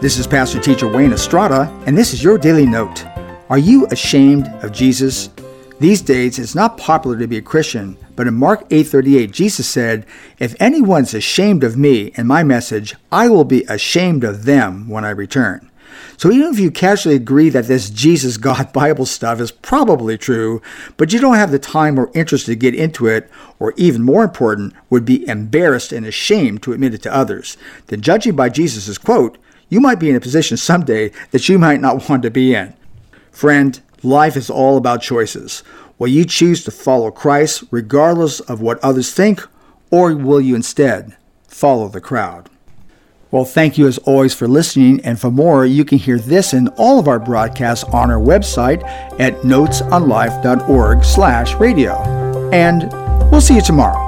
This is Pastor Teacher Wayne Estrada, and this is your Daily Note. Are you ashamed of Jesus? These days, it's not popular to be a Christian, but in Mark 8:38, Jesus said, "If anyone's ashamed of me and my message, I will be ashamed of them when I return." So even if you casually agree that this Jesus God Bible stuff is probably true, but you don't have the time or interest to get into it, or even more important, would be embarrassed and ashamed to admit it to others, then judging by Jesus' quote, you might be in a position someday that you might not want to be in. Friend, life is all about choices. Will you choose to follow Christ regardless of what others think, or will you instead follow the crowd? Well, thank you as always for listening, and for more, you can hear this and all of our broadcasts on our website at notesonlife.org/radio. And we'll see you tomorrow.